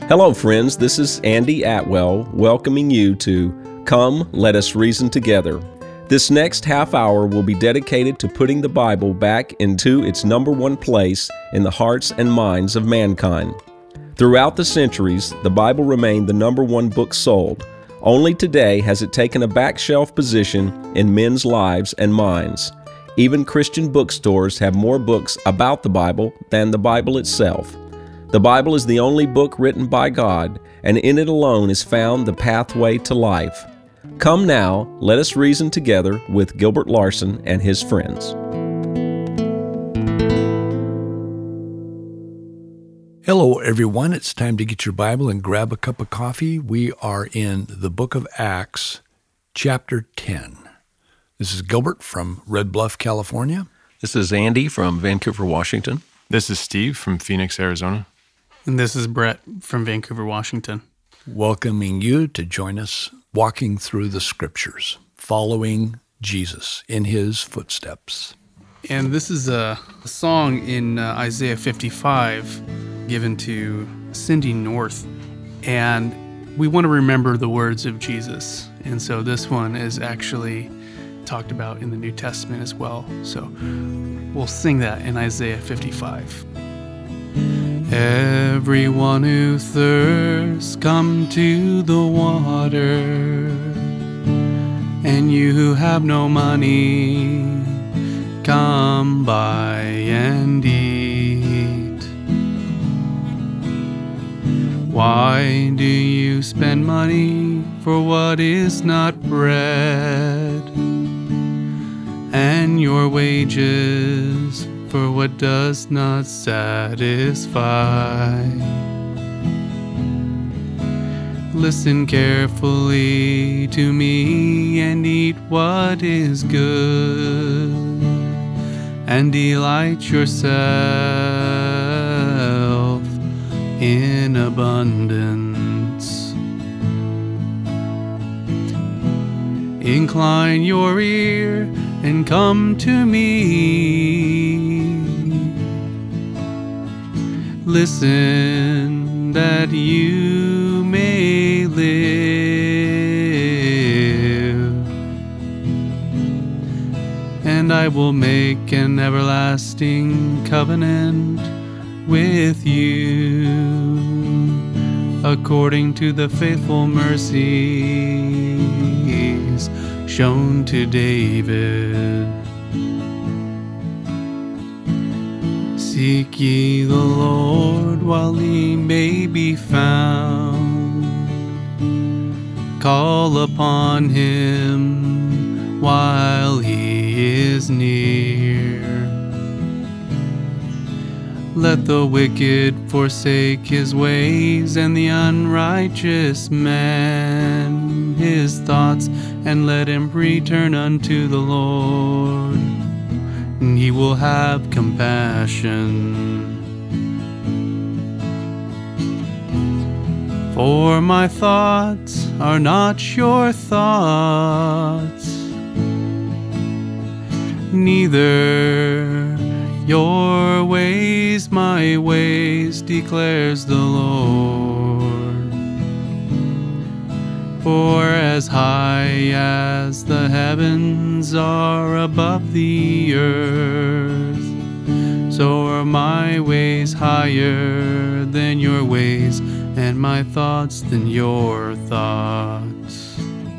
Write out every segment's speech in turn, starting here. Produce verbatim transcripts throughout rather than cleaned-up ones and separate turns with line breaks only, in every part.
Hello, friends. This is Andy Atwell welcoming you to Come, Let Us Reason Together. This next half hour will be dedicated to putting the Bible back into its number one place in the hearts and minds of mankind. Throughout the centuries, the Bible remained the number one book sold. Only today has it taken a back shelf position in men's lives and minds. Even Christian bookstores have more books about the Bible than the Bible itself. The Bible is the only book written by God, and in it alone is found the pathway to life. Come now, let us reason together with Gilbert Larson and his friends.
Hello, everyone. It's time to get your Bible and grab a cup of coffee. We are in the book of Acts, chapter ten. This is Gilbert from Red Bluff, California.
This is Andy from Vancouver, Washington.
This is Steve from Phoenix, Arizona.
And this is Brett from Vancouver, Washington.
Welcoming you to join us walking through the Scriptures, following Jesus in his footsteps.
And this is a, a song in uh, Isaiah fifty-five given to Cindy North. And we want to remember the words of Jesus. And so this one is actually talked about in the New Testament as well. So we'll sing that in Isaiah fifty-five. Everyone who thirsts, come to the water, and you who have no money, come buy and eat. Why do you spend money for what is not bread, and your wages for what does not satisfy? Listen carefully to me and eat what is good, and delight yourself in abundance. Incline your ear and come to me. Listen that you may live, and I will make an everlasting covenant with you, according to the faithful mercies shown to David. Seek ye the Lord while he may be found. Call upon him while he is near. Let the wicked forsake his ways, and the unrighteous man his thoughts, and let him return unto the Lord, and he will have compassion. For my thoughts are not your thoughts, neither your ways my ways, declares the Lord. For as high as the heavens are above the earth, so are my ways higher than your ways, and my thoughts than your thoughts.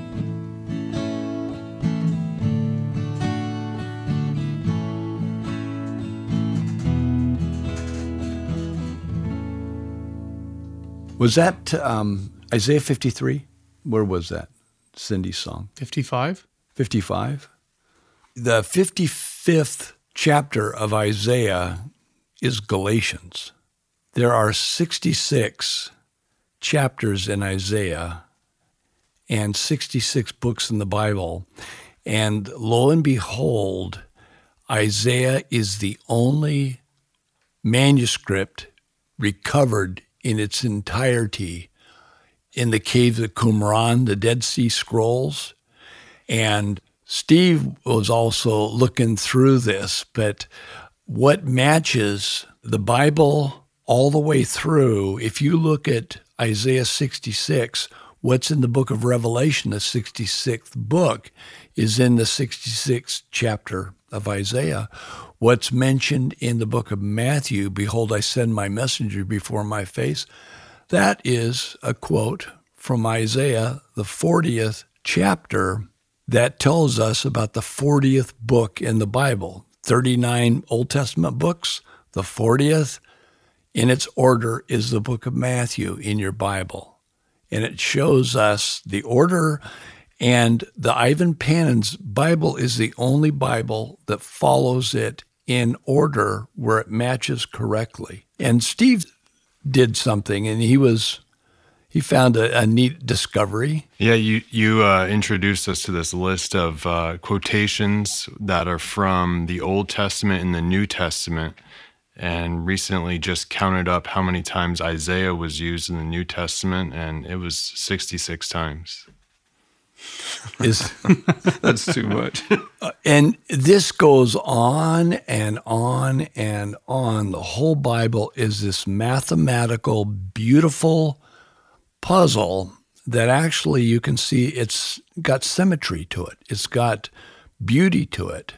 Was that um, Isaiah fifty-three? Where was that? Cindy's song.
fifty-five?
fifty-five? The fifty-fifth chapter of Isaiah is Galatians. There are sixty-six chapters in Isaiah and sixty-six books in the Bible. And lo and behold, Isaiah is the only manuscript recovered in its entirety in the caves of Qumran, the Dead Sea Scrolls. And Steve was also looking through this, but what matches the Bible all the way through. If you look at Isaiah sixty-six, what's in the book of Revelation, the sixty-sixth book, is in the sixty-sixth chapter of Isaiah. What's mentioned in the book of Matthew, behold, I send my messenger before my face, that is a quote from Isaiah, the fortieth chapter, that tells us about the fortieth book in the Bible. thirty-nine Old Testament books, the fortieth in its order is the book of Matthew in your Bible. And it shows us the order, and the Ivan Panin's Bible is the only Bible that follows it in order where it matches correctly. And Steve did something, and he was he found a, a neat discovery.
Yeah, you you uh, introduced us to this list of uh, quotations that are from the Old Testament and the New Testament, and recently just counted up how many times Isaiah was used in the New Testament, and it was sixty-six times.
Is
That's too much.
uh, and this goes on and on and on. The whole Bible is this mathematical, beautiful puzzle that actually you can see it's got symmetry to it. It's got beauty to it.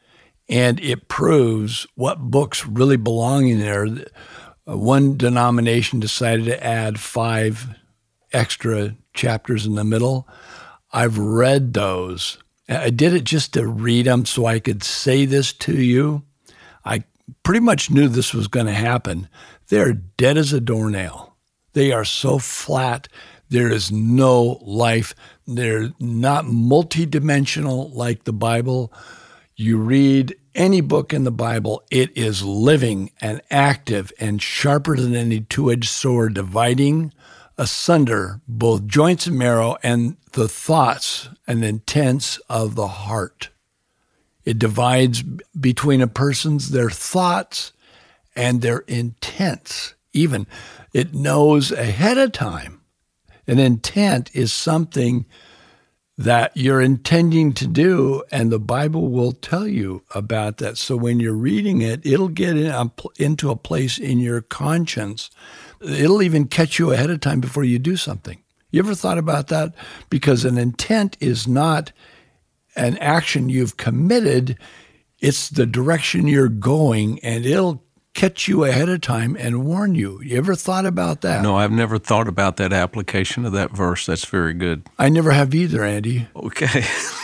And it proves what books really belong in there. One denomination decided to add five extra chapters in the middle. I've read those. I did it just to read them so I could say this to you. I pretty much knew this was going to happen. They're dead as a doornail. They are so flat. There is no life. They're not multidimensional like the Bible. You read any book in the Bible, it is living and active and sharper than any two-edged sword, dividing asunder both joints and marrow and the thoughts and intents of the heart. It divides between a person's their thoughts and their intents. Even it knows ahead of time. An intent is something that you're intending to do, and the Bible will tell you about that. So when you're reading it, it'll get in a, into a place in your conscience. It'll even catch you ahead of time before you do something. You ever thought about that? Because an intent is not an action you've committed. It's the direction you're going, and it'll catch you ahead of time and warn you. You ever thought about that?
No, I've never thought about that application of that verse. That's very good.
I never have either, Andy.
Okay.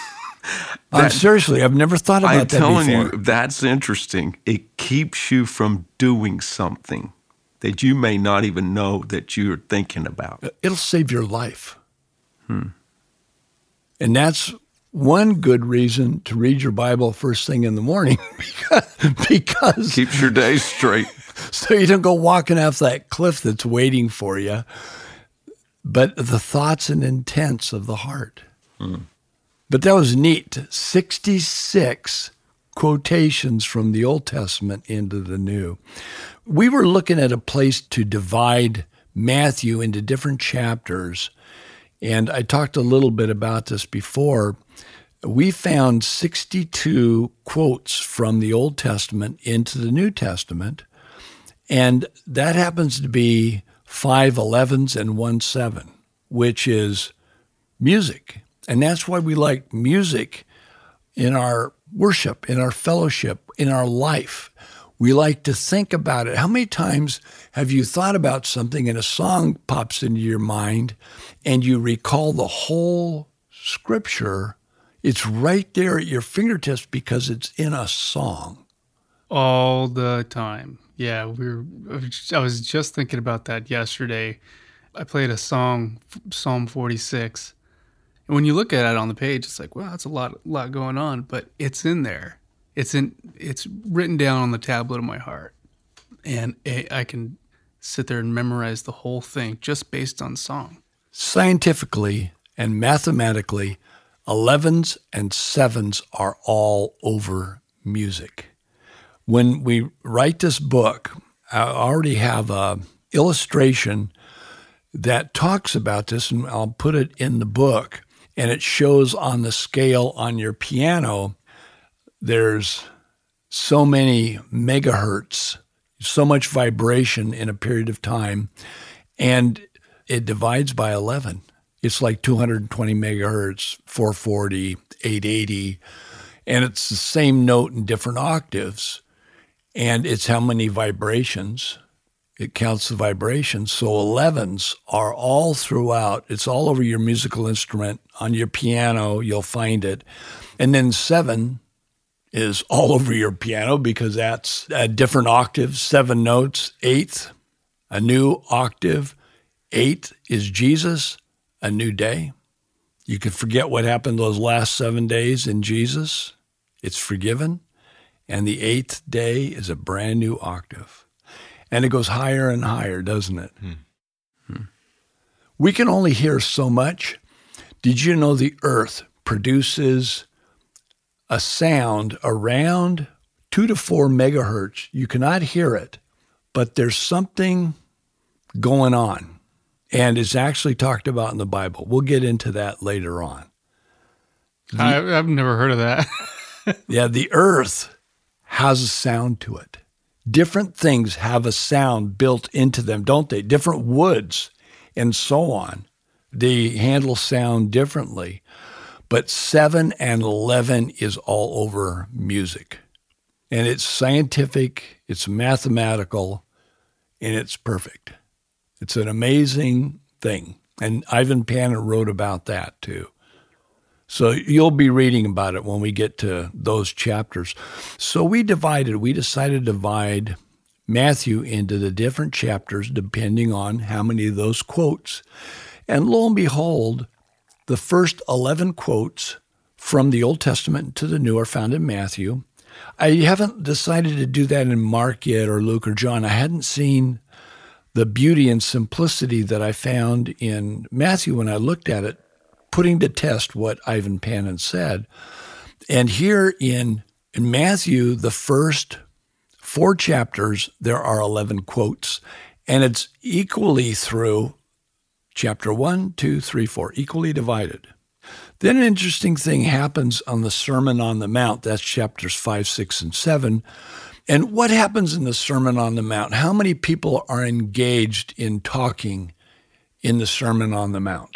I'm seriously, I've never thought about
I'm
that before.
telling you, that's interesting. It keeps you from doing something that you may not even know that you're thinking about.
It'll save your life. Hmm. And that's one good reason to read your Bible first thing in the morning, because, because
keeps your day straight.
So you don't go walking off that cliff that's waiting for you, but the thoughts and intents of the heart. Hmm. But that was neat. sixty-six quotations from the Old Testament into the New. We were looking at a place to divide Matthew into different chapters, and I talked a little bit about this before. We found sixty-two quotes from the Old Testament into the New Testament, and that happens to be five elevens and one seven, which is music. And that's why we like music in our worship, in our fellowship, in our life. We like to think about it. How many times have you thought about something and a song pops into your mind and you recall the whole scripture? It's right there at your fingertips because it's in a song.
All the time. Yeah, we were, I was just thinking about that yesterday. I played a song, Psalm forty-six. And when you look at it on the page, it's like, wow, that's a lot, lot going on. But it's in there. It's in. It's written down on the tablet of my heart. And it, I can sit there and memorize the whole thing just based on song.
Scientifically and mathematically, elevens and sevens are all over music. When we write this book, I already have an illustration that talks about this, and I'll put it in the book, and it shows on the scale on your piano, there's so many megahertz, So much vibration in a period of time, and it divides by eleven. It's like two hundred twenty megahertz, four forty, eight eighty, and it's the same note in different octaves, and it's how many vibrations. It counts the vibrations. So elevens are all throughout. It's all over your musical instrument. On your piano, you'll find it. And then seven is all over your piano because that's a different octave, seven notes. Eighth, a new octave. Eight is Jesus, a new day. You can forget what happened those last seven days in Jesus. It's forgiven. And the eighth day is a brand new octave. And it goes higher and higher, doesn't it? Hmm. Hmm. We can only hear so much. Did you know the earth produces a sound around two to four megahertz? You cannot hear it, but there's something going on. And it's actually talked about in the Bible. We'll get into that later on. The,
I, I've never heard of that.
yeah, the earth has a sound to it. Different things have a sound built into them, don't they? Different woods and so on. They handle sound differently. But seven and eleven is all over music. And it's scientific, it's mathematical, and it's perfect. It's an amazing thing. And Ivan Panin wrote about that too. So you'll be reading about it when we get to those chapters. So we divided, we decided to divide Matthew into the different chapters depending on how many of those quotes. And lo and behold, the first eleven quotes from the Old Testament to the New are found in Matthew. I haven't decided to do that in Mark yet or Luke or John. I hadn't seen the beauty and simplicity that I found in Matthew when I looked at it, putting to test what Ivan Panin said. And here in, in Matthew, the first four chapters, there are eleven quotes, and it's equally through chapter one, two, three, four, equally divided. Then an interesting thing happens on the Sermon on the Mount. That's chapters five, six, and seven. And what happens in the Sermon on the Mount? How many people are engaged in talking in the Sermon on the Mount?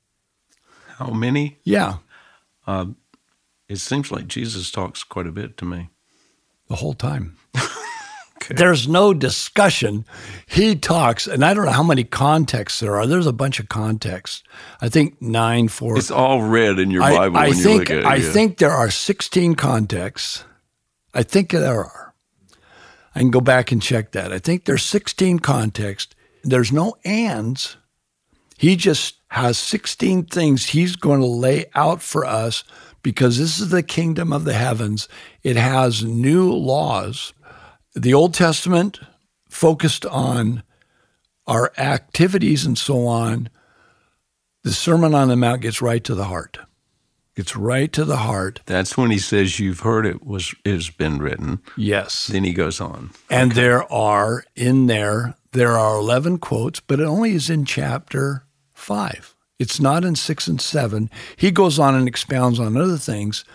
How many?
Yeah.
Uh, it seems like Jesus talks quite a bit to me.
The whole time. Okay. There's no discussion. He talks, and I don't know how many contexts there are. There's a bunch of contexts. I think nine, four.
It's all read in your
I,
Bible
I
when
think,
you look at it.
I
yeah.
think there are sixteen contexts. I think there are. I can go back and check that. I think there's sixteen contexts. There's no ands. He just has sixteen things he's going to lay out for us because this is the kingdom of the heavens. It has new laws. The Old Testament focused on our activities and so on. The Sermon on the Mount gets right to the heart. Gets right to the heart.
That's when he says, you've heard it was has been written.
Yes.
Then he goes on.
And
okay.
there are, in there, there are eleven quotes, but it only is in chapter five. It's not in six and seven. He goes on and expounds on other things.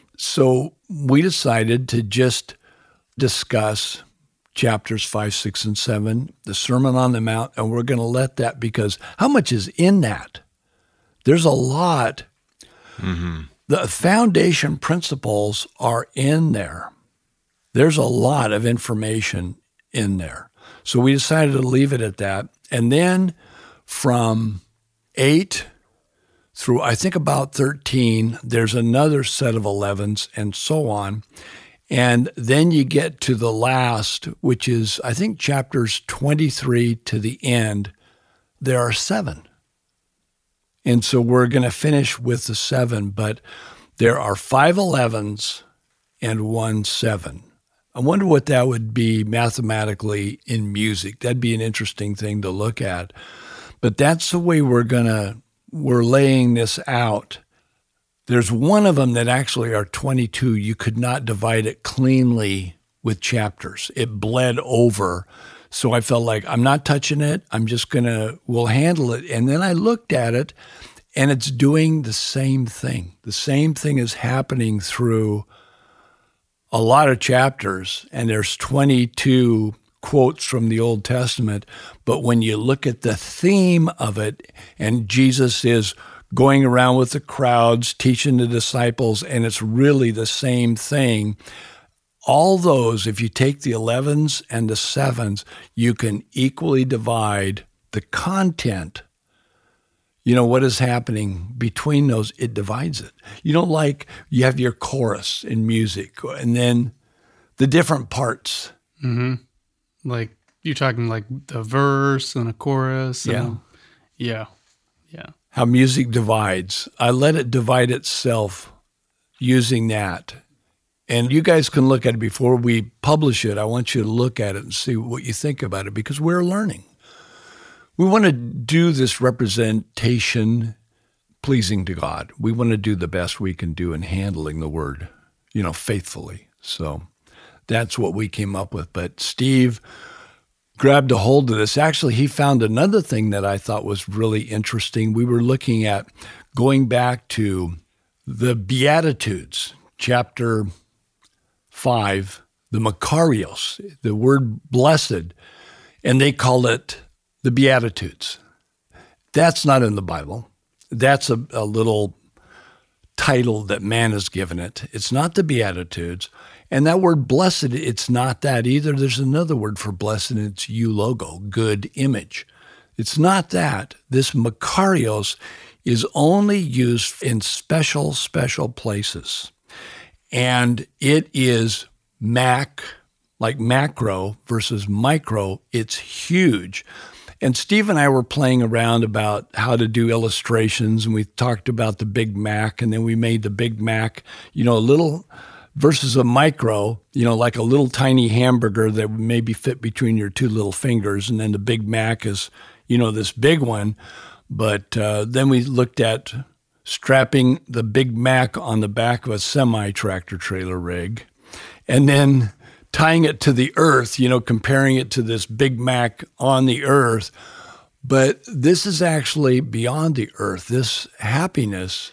So we decided to just discuss chapters five, six, and seven, the Sermon on the Mount, and we're going to let that because how much is in that? There's a lot. Mm-hmm. The foundation principles are in there. There's a lot of information in there. So we decided to leave it at that. And then from eight through, I think, about thirteen, there's another set of elevens and so on. And then you get to the last, which is, I think, chapters twenty-three to the end. There are seven. And so we're going to finish with the seven, but there are five elevens and one seven. I wonder what that would be mathematically in music. That'd be an interesting thing to look at. But that's the way we're going to, we're laying this out. There's one of them that actually are twenty-two. You could not divide it cleanly with chapters. It bled over. So I felt like I'm not touching it. I'm just going to, we'll handle it. And then I looked at it and it's doing the same thing. The same thing is happening through a lot of chapters. And there's twenty-two quotes from the Old Testament, but when you look at the theme of it, and Jesus is going around with the crowds, teaching the disciples, and it's really the same thing. All those, if you take the elevens and the sevens, you can equally divide the content. You know, what is happening between those, it divides it. You know, like you have your chorus in music, and then the different parts.
Mm-hmm. Like you're talking like the verse and a chorus.
Yeah.
And, yeah. Yeah.
How music divides. I let it divide itself using that. And you guys can look at it before we publish it. I want you to look at it and see what you think about it, because we're learning. We want to do this representation pleasing to God. We want to do the best we can do in handling the word, you know, faithfully. So that's what we came up with. But Steve grabbed a hold of this. Actually, he found another thing that I thought was really interesting. We were looking at going back to the Beatitudes, chapter five, the Makarios, the word blessed, and they call it the Beatitudes. That's not in the Bible. That's a, a little title that man has given it. It's not the Beatitudes. And that word blessed, it's not that either. There's another word for blessed, and it's eulogo, good image. It's not that. This Makarios is only used in special, special places. And it is mac, like macro versus micro. It's huge. And Steve and I were playing around about how to do illustrations, and we talked about the Big Mac, and then we made the Big Mac, you know, a little versus a micro, you know, like a little tiny hamburger that would maybe fit between your two little fingers. And then the Big Mac is, you know, this big one. But uh, then we looked at strapping the Big Mac on the back of a semi-tractor trailer rig, and then tying it to the earth, you know, comparing it to this Big Mac on the earth. But this is actually beyond the earth. This happiness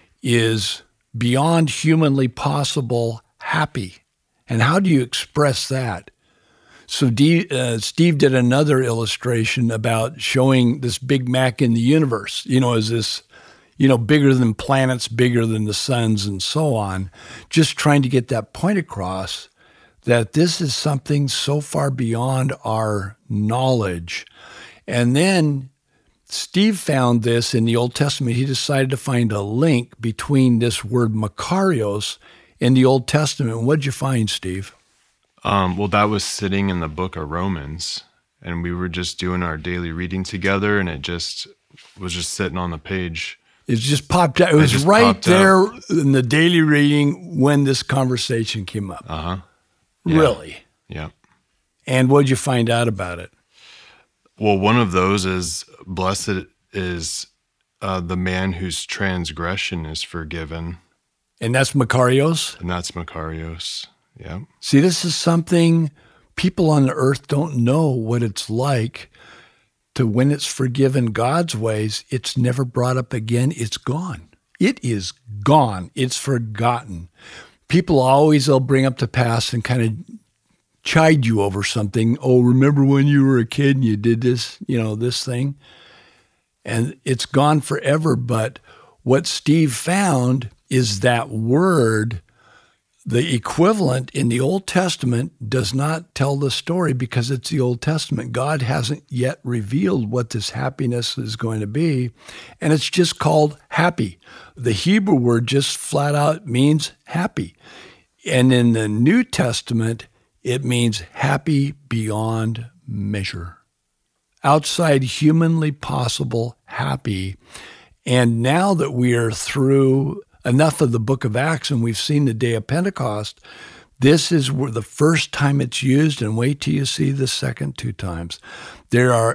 is beyond humanly possible happy. And how do you express that? So D, uh, Steve did another illustration about showing this Big Mac in the universe, you know, as this, you know, bigger than planets, bigger than the suns, and so on, just trying to get that point across that this is something so far beyond our knowledge. And then Steve found this in the Old Testament. He decided to find a link between this word Makarios and the Old Testament. What did you find, Steve?
Um, well, that was sitting in the book of Romans, and we were just doing our daily reading together, and it just was just sitting on the page.
It just popped out. It was right there out in the daily reading when this conversation came up.
Uh-huh. Yeah.
Really?
Yeah.
And what did you find out about it?
Well, one of those is blessed is uh, the man whose transgression is forgiven.
And that's Makarios?
And that's Makarios, yeah.
See, this is something people on the earth don't know what it's like to, when it's forgiven God's ways, it's never brought up again. It's gone. It is gone. It's forgotten. People always, they'll bring up the past and kind of chide you over something. Oh, remember when you were a kid and you did this, you know, this thing? And it's gone forever. But what Steve found is that word, the equivalent in the Old Testament, does not tell the story because it's the Old Testament. God hasn't yet revealed what this happiness is going to be, and it's just called happy. The Hebrew word just flat out means happy. And in the New Testament, it means happy beyond measure, outside humanly possible happy. And now that we are through enough of the book of Acts and we've seen the day of Pentecost, this is where the first time it's used, and wait till you see the second two times. There are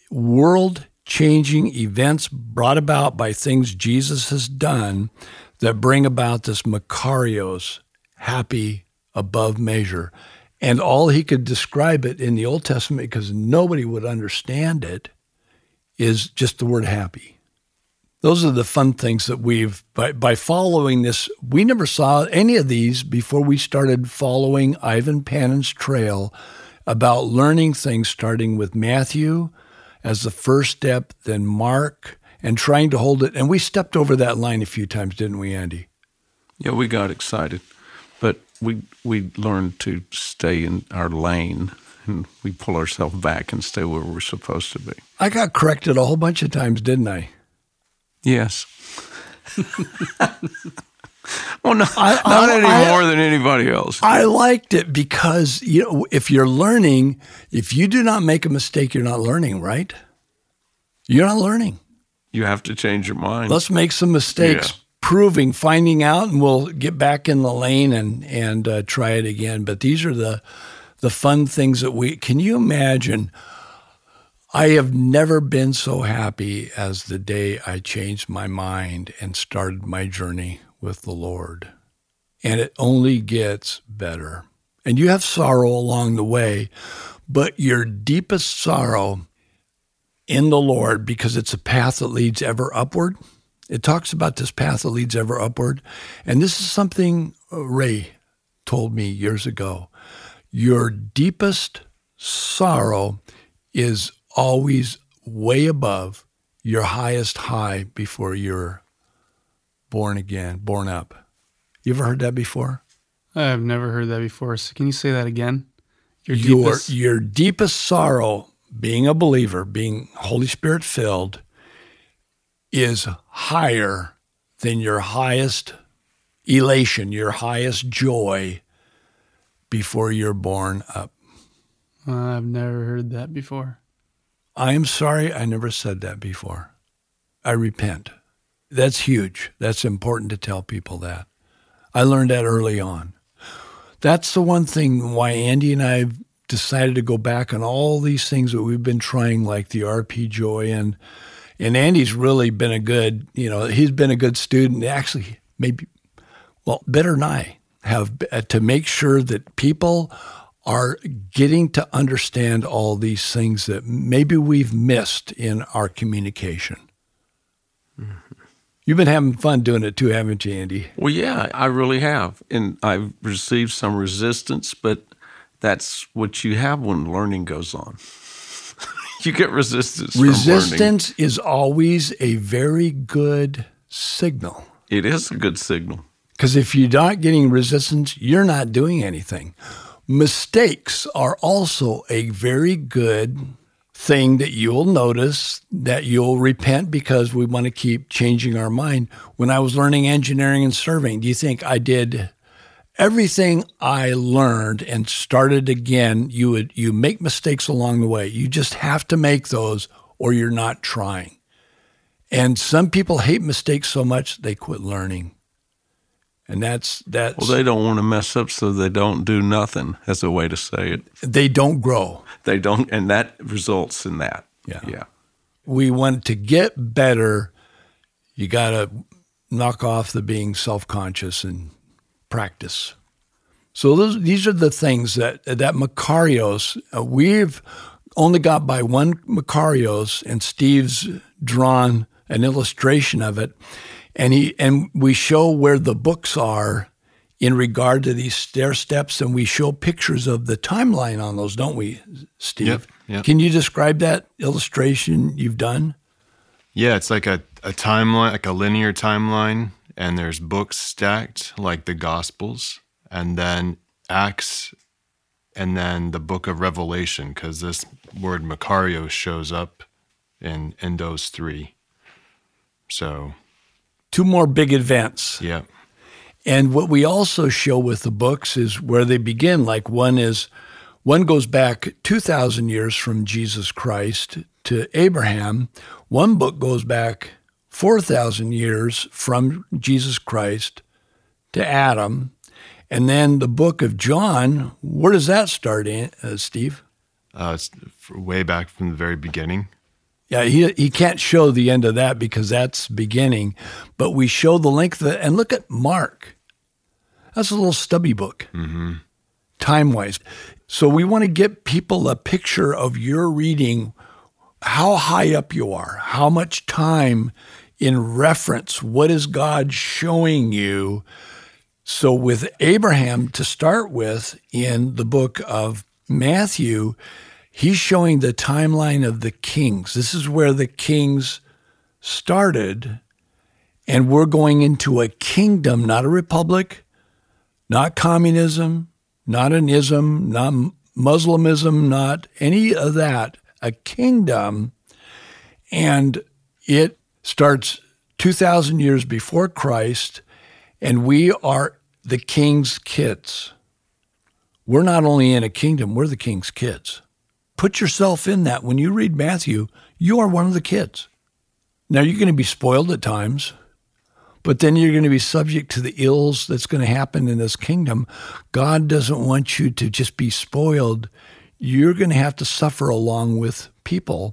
world-changing events brought about by things Jesus has done that bring about this Makarios, happy above measure. And all he could describe it in the Old Testament, because nobody would understand it, is just the word happy. Those are the fun things that we've, by, by following this, we never saw any of these before we started following Ivan Panin's trail about learning things, starting with Matthew as the first step, then Mark, and trying to hold it. And we stepped over that line a few times, didn't we, Andy?
Yeah, we got excited, but we we learned to stay in our lane, and we pull ourselves back and stay where we're supposed to be.
I got corrected a whole bunch of times, didn't I?
Yes. Well, no,
I,
not
I,
any
I,
more than anybody else.
I liked it because, you know, if you're learning, if you do not make a mistake, you're not learning, right? You're not learning.
You have to change your mind.
Let's make some mistakes,
Yeah.
proving, finding out, and we'll get back in the lane and and uh, try it again. But these are the the fun things that we. Can you imagine? I have never been so happy as the day I changed my mind and started my journey with the Lord. And it only gets better. And you have sorrow along the way, but your deepest sorrow in the Lord, because it's a path that leads ever upward. It talks about this path that leads ever upward. And this is something Ray told me years ago. Your deepest sorrow is always way above your highest high before you're born again, born up. You ever heard that before?
I've never heard that before. So can you say that again? Your
Your,
deepest-
your deepest sorrow, being a believer, being Holy Spirit filled, is higher than your highest elation, your highest joy before you're born up.
I've never heard that before.
I am sorry I never said that before. I repent. That's huge. That's important to tell people that. I learned that early on. That's the one thing why Andy and I have decided to go back on all these things that we've been trying, like the R P Joy. And and Andy's really been a good, you know, he's been a good student. Actually, maybe, well, better than I have, uh, to make sure that people are getting to understand all these things that maybe we've missed in our communication. Mm-hmm. You've been having fun doing it too, haven't you, Andy?
Well, yeah, I really have. And I've received some resistance, but that's what you have when learning goes on. You get resistance from learning.
Resistance is always a very good signal.
It is a good signal.
Because if you're not getting resistance, you're not doing anything. Mistakes are also a very good thing that you'll notice, that you'll repent, because we want to keep changing our mind. When I was learning engineering and surveying, do you think I did everything I learned and started again? You would you make mistakes along the way. You just have to make those, or you're not trying. And some people hate mistakes so much they quit learning. And that's that's
Well, they don't want to mess up, so they don't do nothing, as a way to say it.
they don't grow.
They don't, and that results in that.
Yeah.
Yeah.
We want to get better. You got to knock off the being self-conscious and practice. So those, these are the things that that Makarios, uh, we've only got by one Makarios, and Steve's drawn an illustration of it. And he and we show where the books are in regard to these stair steps, and we show pictures of the timeline on those, don't we, Steve?
Yep, yep.
Can you describe that illustration you've done?
Yeah, it's like a, a timeline, like a linear timeline, and there's books stacked like the Gospels, and then Acts, and then the book of Revelation, because this word Makarios shows up in, in those three. So...
Two more big events.
yeah.
And what we also show with the books is where they begin. Like one is, one goes back two thousand years from Jesus Christ to Abraham. One book goes back four thousand years from Jesus Christ to Adam. And then the book of John, where does that start, in, uh, Steve?
Uh, it's way back from the very beginning.
Yeah, he he can't show the end of that because that's beginning, but we show the length of it. And look at Mark. That's a little stubby book, mm-hmm. time-wise. So we want to get people a picture of your reading, how high up you are, how much time in reference, what is God showing you? So with Abraham, to start with, in the book of Matthew, he's showing the timeline of the kings. This is where the kings started, and we're going into a kingdom, not a republic, not communism, not an ism, not Muslimism, not any of that, a kingdom. And it starts two thousand years before Christ, and we are the king's kids. We're not only in a kingdom, we're the king's kids. Put yourself in that. When you read Matthew, you are one of the kids. Now, you're going to be spoiled at times, but then you're going to be subject to the ills that's going to happen in this kingdom. God doesn't want you to just be spoiled. You're going to have to suffer along with people.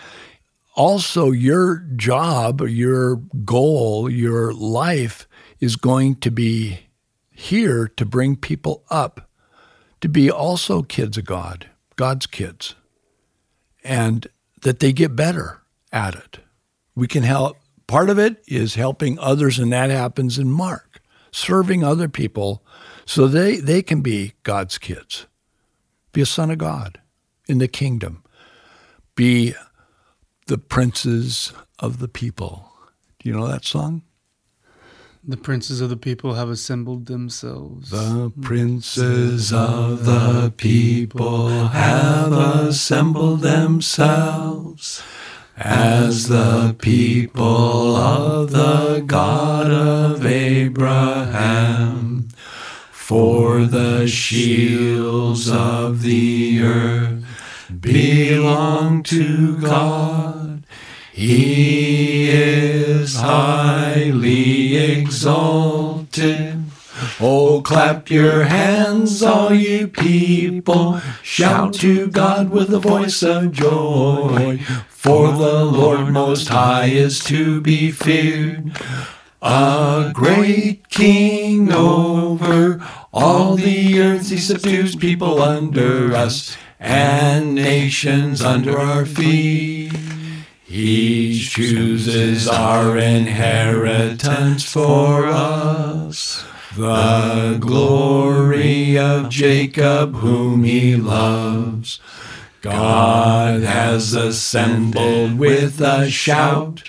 Also, your job, your goal, your life is going to be here to bring people up, to be also kids of God, God's kids, and that they get better at it. We can help. Part of it is helping others, and that happens in Mark, serving other people so they, they can be God's kids, be a son of God in the kingdom, be the princes of the people. Do you know that song?
The princes of the people have assembled themselves.
The princes of the people have assembled themselves as the people of the God of Abraham. For the shields of the earth belong to God. He is highly exalted. Oh, clap your hands, all you people. Shout to God with a voice of joy. For the Lord Most High is to be feared. A great king over all the earth. He subdues people under us and nations under our feet. He chooses our inheritance for us, the glory of Jacob whom he loves. God has assembled with a shout,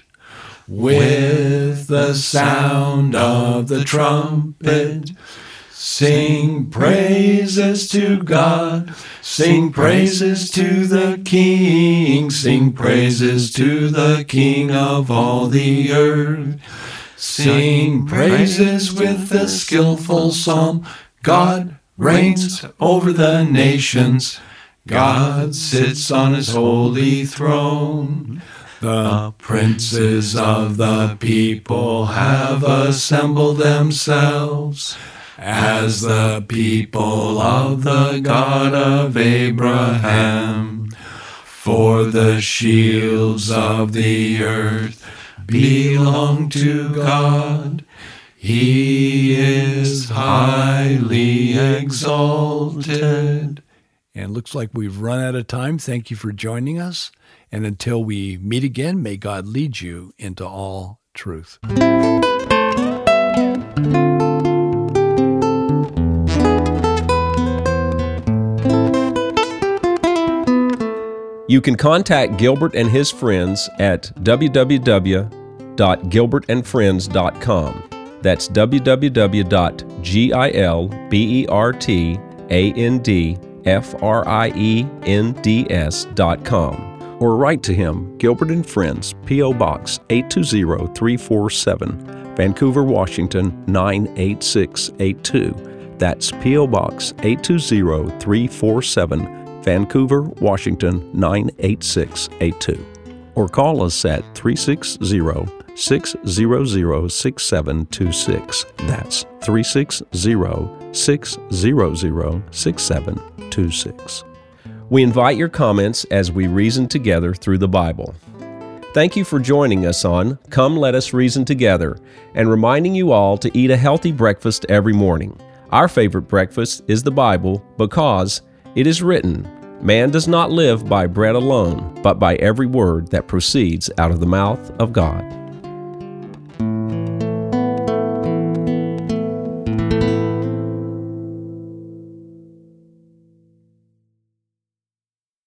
with the sound of the trumpet. Sing praises to God, sing praises to the King, sing praises to the King of all the earth. Sing praises with the skillful psalm. God reigns over the nations. God sits on his holy throne. The princes of the people have assembled themselves as the people of the God of Abraham. For the shields of the earth belong to God. He is highly exalted. And it looks like we've run out of time. Thank you for joining us. And until we meet again, may God lead you into all truth.
You can contact Gilbert and his friends at w w w dot gilbert and friends dot com. That's w w w dot gilbert and friends dot com. Or write to him, Gilbert and Friends, P O. Box eight two zero three four seven, Vancouver, Washington nine eight six eight two. That's P O. Box eight two zero three four seven, Vancouver, Washington nine eight six eight two. Or call us at three six zero, six zero zero, six seven two six. That's three six zero, six zero zero, six seven two six. We invite your comments as we reason together through the Bible. Thank you for joining us on Come Let Us Reason Together, and reminding you all to eat a healthy breakfast every morning. Our favorite breakfast is the Bible because it is written, "Man does not live by bread alone, but by every word that proceeds out of the mouth of God."